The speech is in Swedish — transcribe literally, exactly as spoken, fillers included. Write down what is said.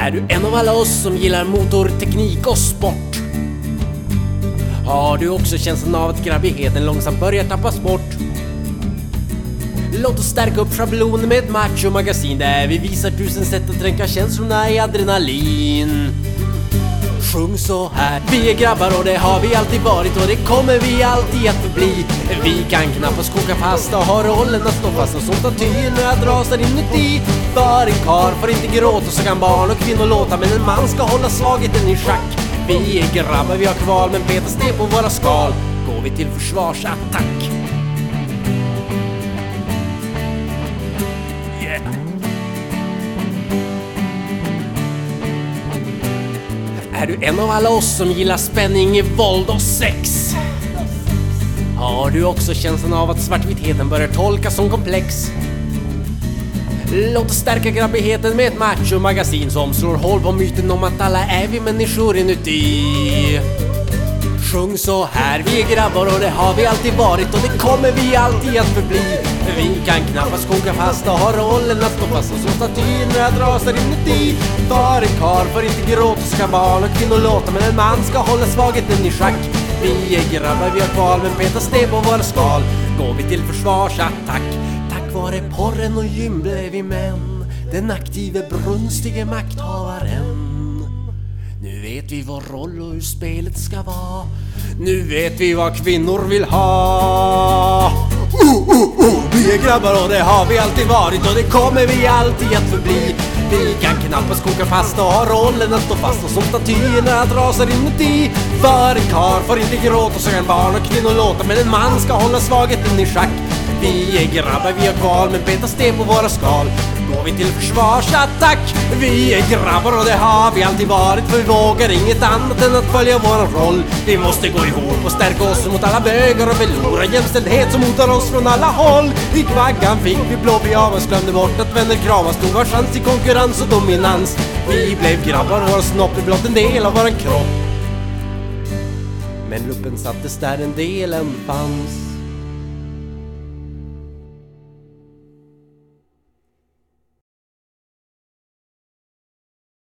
Är du en av alla oss som gillar motorteknik och sport? Har du också känslan av att grabbigheten långsamt börjar tappas bort? Låt oss stärka upp schablonen med ett macho-magasin där vi visar tusen sätt att dränka känslorna i adrenalin. Sjung så här. Vi är grabbar och det har vi alltid varit och det kommer vi alltid att förbli. Vi kan knappast koka pasta och ha rollen att stå fast som statyn när jag drasar inuti. För en karl får inte gråta, så kan barn och kvinnor låta, men en man ska hålla svagheten i schack. Vi är grabbar, vi har kval, men petar sten på våra skal. Går vi till försvarsattack. Yeah. Är du en av alla oss som gillar spänning, våld och sex? Har du också känslan av att svartvitheten börjar tolkas som komplex? Låt oss stärka grabbigheten med ett macho-magasin som slår hål på myten om att alla är vi människor inuti. Sjung så här. Vi är grabbar och det har vi alltid varit och det kommer vi alltid att förbli. Vi kan knappast koka pasta och ha rollen att stå fast som statyn när jag drasar inuti. För en karl får inte gråta, så kan barn och kvinnor låta, men en man ska hålla svagheten i schack. Vi är grabbar, vi har kval, men petar sten på våra skal. Går vi till försvarsattack. Tack vare porren och gym blev vi män, den aktive brunstige makthavaren. Nu vet vi vår roll och hur spelet ska vara. Nu vet vi vad kvinnor vill ha. Uh, uh, uh, vi är grabbar och det har vi alltid varit och det kommer vi alltid att förbli. Vi kan knappast koka pasta och ha rollen att stå fast och som statyerna drasar inuti. För en karl får inte gråta, så kan barn och kvinnor låta, men en man ska hålla svagheten i schack. Vi är grabbar, vi har kval, men petar sten på våra skal. Går vi till försvarsattack. Vi är grabbar och det har vi alltid varit, för vi vågar inget annat än att följa våran roll. Vi måste gå ihop och stärka oss mot alla bögar och förlora jämställdhet som hotar oss från alla håll. I kvaggan fick vi blå pyjamas, glömde bort att vänner kramas, tog vår chans i konkurrens och dominans. Vi blev grabbar och vår snopp är blott en del av våran kropp, men luppen sattes där en delen fanns.